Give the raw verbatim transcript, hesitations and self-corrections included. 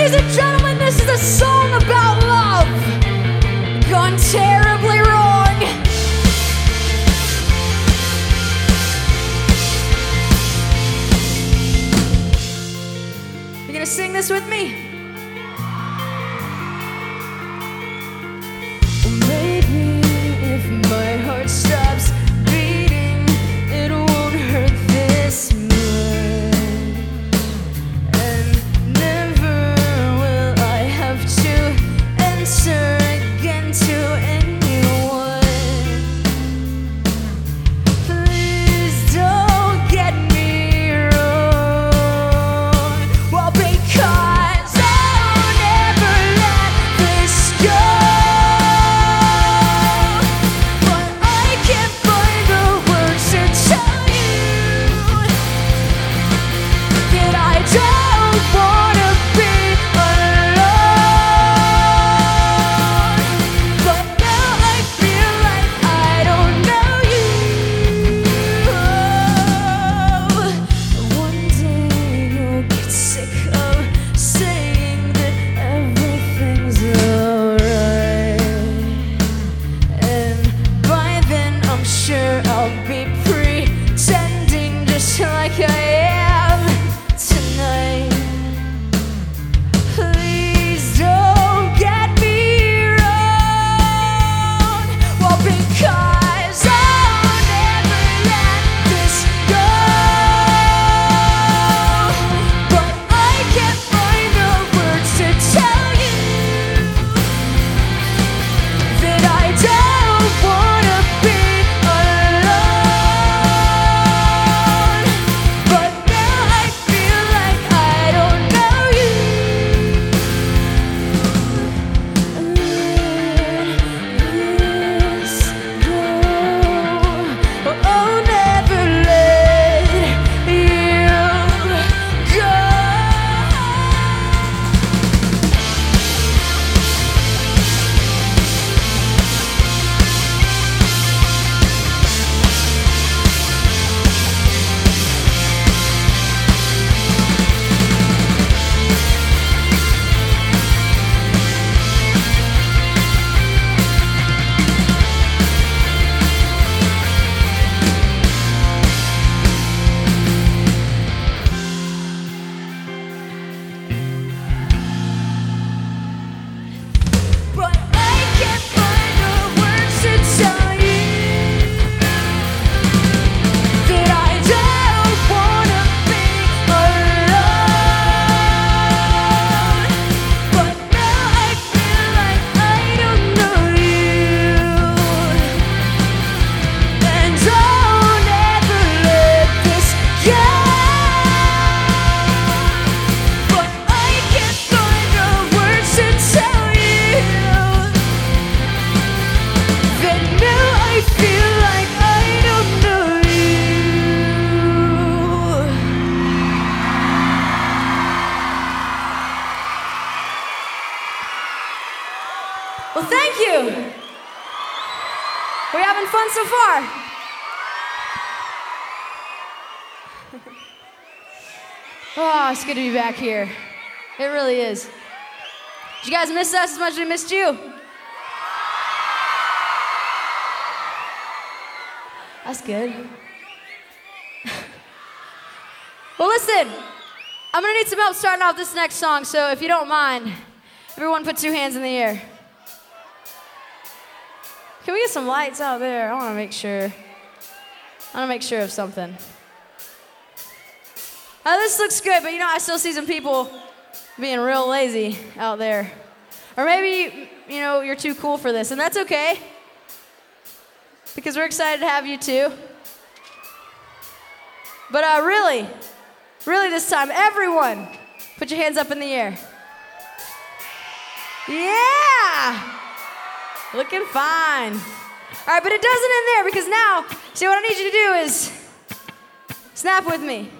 Ladies and gentlemen, this is a song about love gone terribly wrong. You gonna sing this with me? Maybe if my heart stops beating, it won't hurt this much. And never will I have to answer again to anyone. Please don't get me wrong. Well, because I'll never let this go. But I can't find the words to tell you that I don't wanna be alone. But now I feel like I don't know you. One day you'll get sick of saying that everything's alright. And by then I'm sure I'll be pretending just like I am tonight. Please don't get me wrong. Well, because I'll never let this go. But I can't find the words to tell you that I don't wanna be alone. But now I feel like I don't know you. Let this go. I'll never let you go. But I can't find the words to tell you that I don't wanna be alone. But now I feel like I don't know you. And I'll never let this go. But I can't find the words to tell you that now I feel like I don't know you. Well, thank you. We're having fun so far. Oh, it's good to be back here. It really is. Did you guys miss us as much as we missed you? That's good. Well, listen, I'm gonna need some help starting off this next song, so if you don't mind, everyone put two hands in the air. Can we get some lights out there? I wanna make sure. I wanna make sure of something. Now, this looks good, but you know, I still see some people being real lazy out there. Or maybe, you know, you're too cool for this, and that's okay. Because we're excited to have you too. But uh, really, really this time, everyone, put your hands up in the air. Yeah! Looking fine. All right, but it doesn't end there, because now, see, what I need you to do is snap with me.